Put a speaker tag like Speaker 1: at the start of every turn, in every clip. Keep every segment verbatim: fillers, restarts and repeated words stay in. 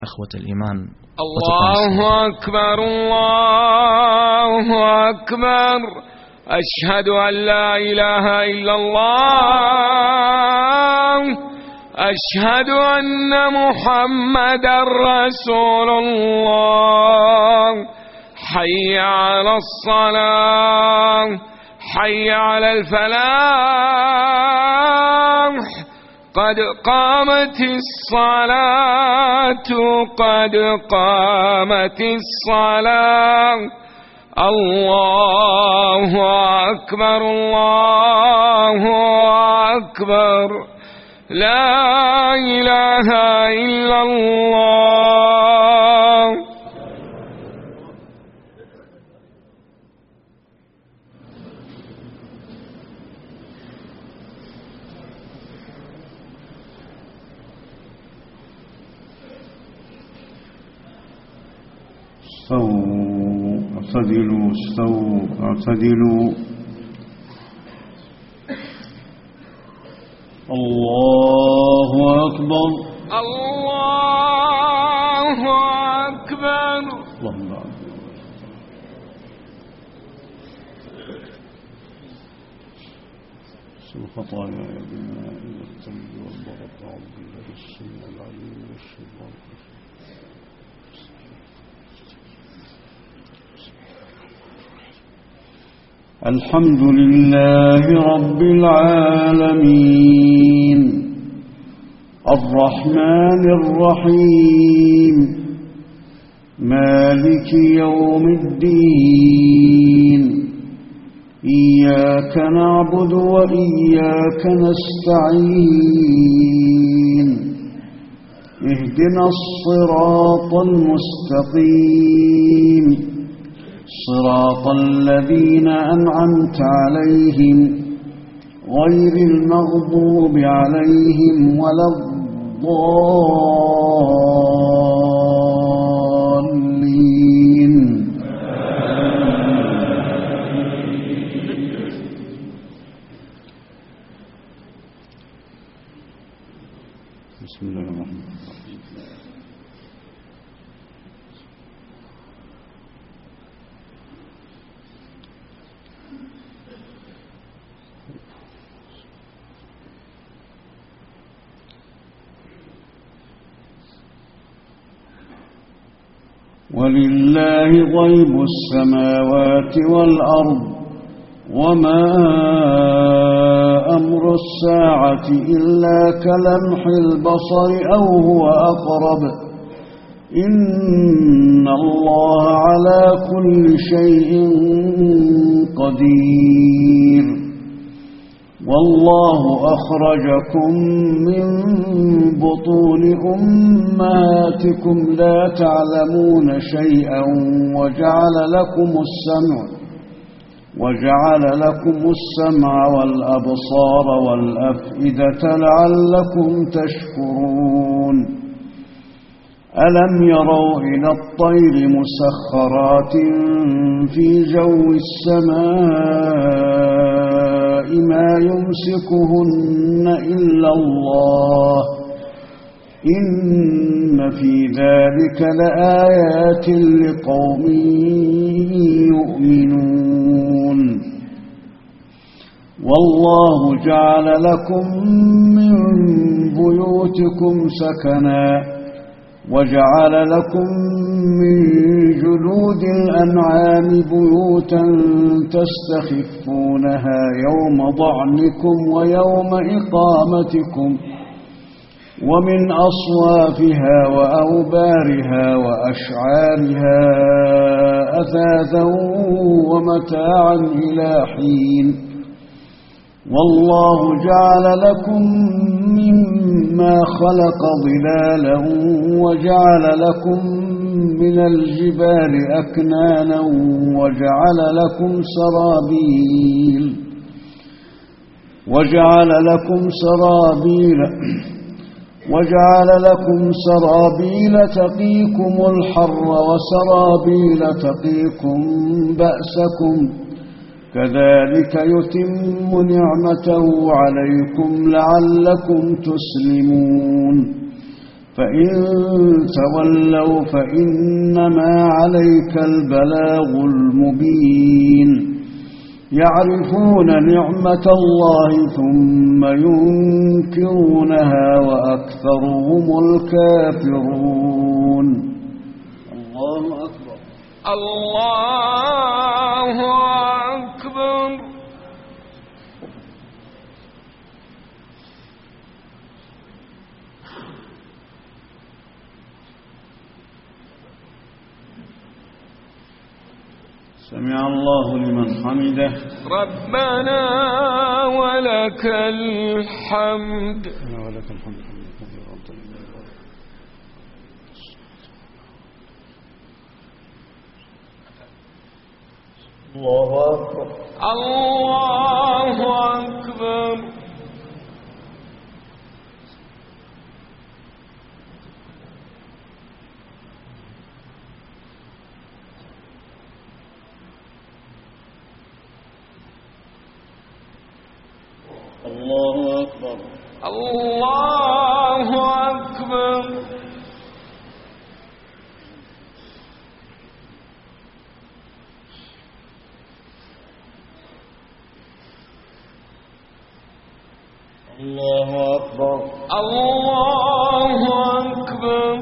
Speaker 1: أخوة الإيمان.
Speaker 2: الله أكبر الله أكبر، أشهد أن لا إله إلا الله، أشهد أن محمدا رسول الله. حي على الصلاة، حي على الفلاح، قد قامت الصلاة، قد قامت الصلاة. الله أكبر الله أكبر، لا إله إلا الله.
Speaker 3: استووا اعتدلوا استووا اعتدلوا. الله أكبر
Speaker 2: الله أكبر.
Speaker 3: اللهم اغفر خطاياي بالماء والثلج والبرد، أعوذ بالله السميع العليم من الشيطان الرجيم. الحمد لله رب العالمين، الرحمن الرحيم، مالك يوم الدين، إياك نعبد وإياك نستعين، اهدنا الصراط المستقيم، صراط الذين أنعمت عليهم غير المغضوب عليهم ولا الضالين. بسم الله الرحمن الرحيم. ولله غيب السماوات والأرض، وما أمر الساعة إلا كلمح البصر أو هو أقرب، إن الله على كل شيء قدير. والله أخرجكم من بطون أمهاتكم لا تعلمون شيئا وجعل لكم السمع وجعل لكم السمع والأبصار والأفئدة لعلكم تشكرون. ألم يروا إلى الطير مسخرات في جو السماء ما يمسكهن إلا الله، إن في ذلك لآيات لقوم يؤمنون. والله جعل لكم من بيوتكم سكنا، وجعل لكم من جلود الأنعام بيوتا تستخفونها يوم ضعنكم ويوم إقامتكم، ومن أصوافها وأوبارها وأشعارها أثاثا ومتاعا إلى حين. والله جعل لكم مما خلق ظلالا وجعل لكم من الجبال أكنانا وجعل لكم سرابيل وجعل لكم سرابيل وجعل لكم سرابيل تقيكم الحر وسرابيل تقيكم بأسكم، كذلك يتم نعمته عليكم لعلكم تسلمون. فإن تولوا فإنما عليك البلاغ المبين يعرفون نعمة الله ثم ينكرونها وأكثرهم الكافرون. الله أكبر.
Speaker 2: الله أكبر.
Speaker 3: سمع الله لمن حمده.
Speaker 2: ربنا ولك الحمد.
Speaker 3: ولك الحمد. الله أكبر.
Speaker 2: الله أكبر.
Speaker 3: الله أكبر.
Speaker 2: الله أكبر.
Speaker 3: الله أكبر.
Speaker 2: الله أكبر.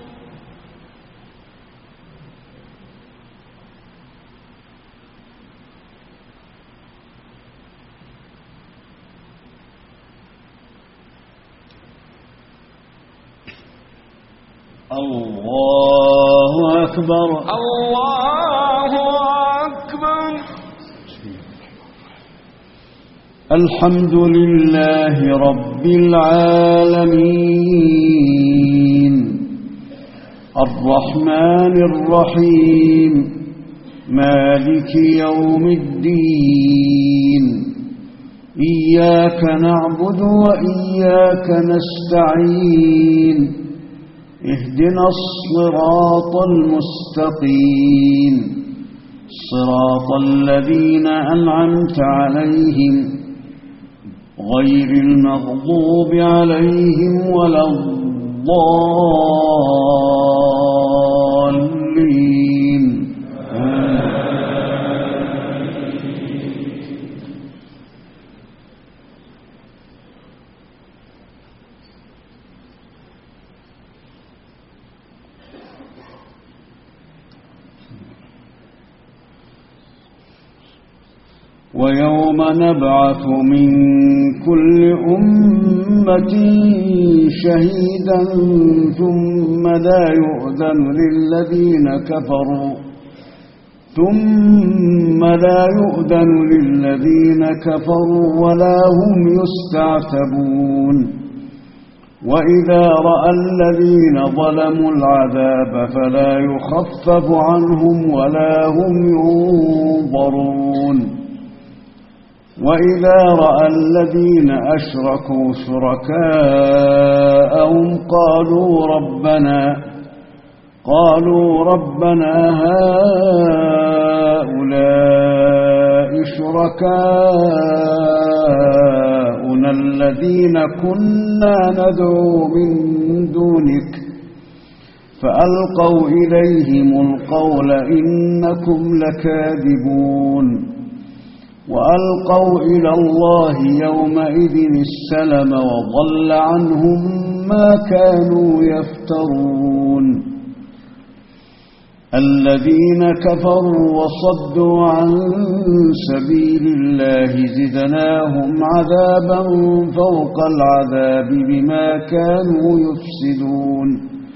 Speaker 3: الله أكبر.
Speaker 2: الله أكبر.
Speaker 3: الحمد لله رب العالمين الرحمن الرحيم مالك يوم الدين إياك نعبد وإياك نستعين اهدنا الصراط المستقيم صراط الذين أنعمت عليهم غير المغضوب عليهم ولا الضالين. ويوم نبعث من كل أمة شهيدا ثم لا يؤذن للذين كفروا ثم لا يؤذن للذين كفروا ولا هم يستعتبون. وإذا رأى الذين ظلموا العذاب فلا يخفف عنهم ولا هم ينظرون. وإذا رأى الذين أشركوا شركاءهم قالوا ربنا قالوا ربنا هؤلاء شركاؤنا الذين كنا ندعو من دونك فألقوا إليهم القول إنكم لكاذبون. وألقوا إلى الله يومئذ السلم وضل عنهم ما كانوا يفترون. الذين كفروا وصدوا عن سبيل الله زدناهم عذابا فوق العذاب بما كانوا يفسدون.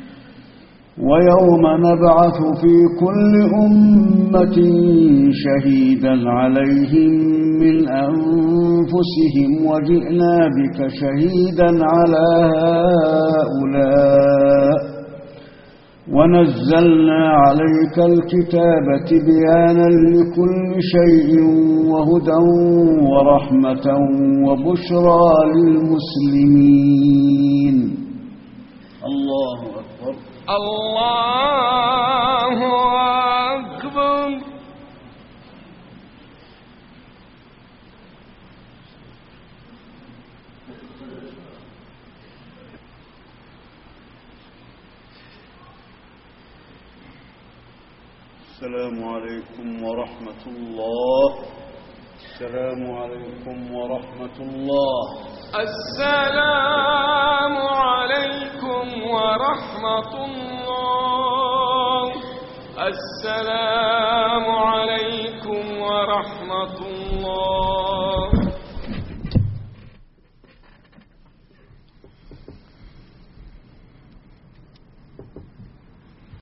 Speaker 3: ويوم نبعث في كل أمة شهيدا عليهم من أنفسهم وجئنا بك شهيدا على هؤلاء ونزلنا عليك الكتاب تبيانا لكل شيء وهدى ورحمة وبشرى للمسلمين. الله أكبر.
Speaker 2: الله أكبر.
Speaker 3: السلام عليكم ورحمة الله. السلام عليكم ورحمة الله.
Speaker 2: السلام عليكم ورحمة الله. السلام